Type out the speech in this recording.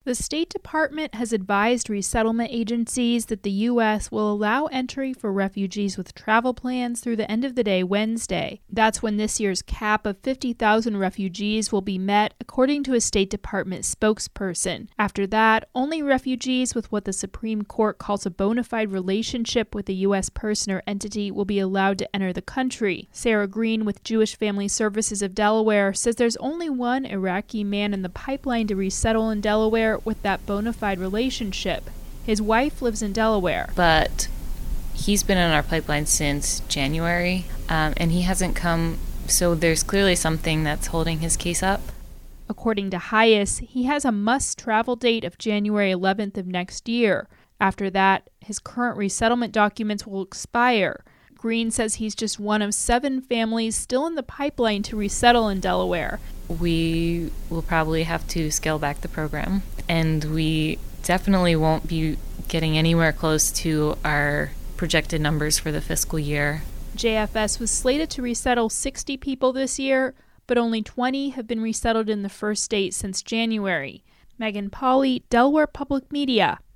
The State Department has advised resettlement agencies that the U.S. will allow entry for refugees with travel plans through the end of the day Wednesday. That's when this year's cap of 50,000 refugees will be met, according to a State Department spokesperson. After that, only refugees with what the Supreme Court calls a bona fide relationship with a U.S. person or entity will be allowed to enter the country. Sarah Green with Jewish Family Services of Delaware says there's only one Iraqi man in the pipeline to resettle in Delaware with that bona fide relationship. His wife lives in Delaware. But he's been in our pipeline since January, and he hasn't come, so there's clearly something that's holding his case up. According to Hayes, he has a must-travel date of January 11th of next year. After that, his current resettlement documents will expire. Green says he's just one of 7 families still in the pipeline to resettle in Delaware. We will probably have to scale back the program, and we definitely won't be getting anywhere close to our projected numbers for the fiscal year. JFS was slated to resettle 60 people this year, but only 20 have been resettled in the first state since January. Megan Pauley, Delaware Public Media.